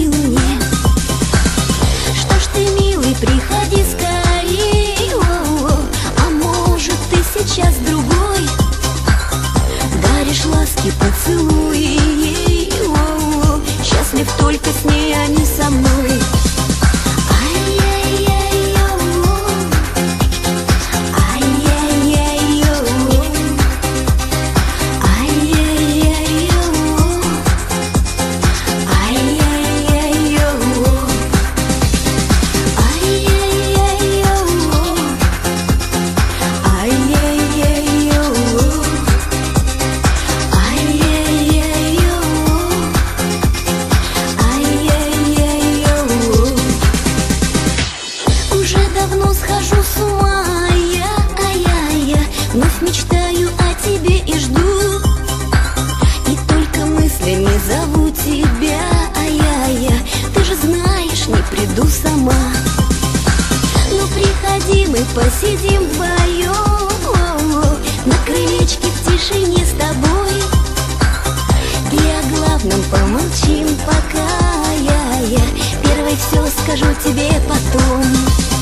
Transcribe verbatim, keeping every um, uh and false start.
звони мне. Что ж ты, милый, приходи скорей. О-о-о. А может, ты сейчас другой даришь ласки, поцелуи. О-о-о. Счастлив только с ней, а не со мной. Схожу с ума я, а я, я вновь мечтаю о тебе и жду. И только мыслями зову тебя, а я, я ты же знаешь, не приду сама. Ну приходи, мы посидим вдвоем на крылечке в тишине с тобой. И о главном помолчим пока, я, я первой все скажу тебе потом.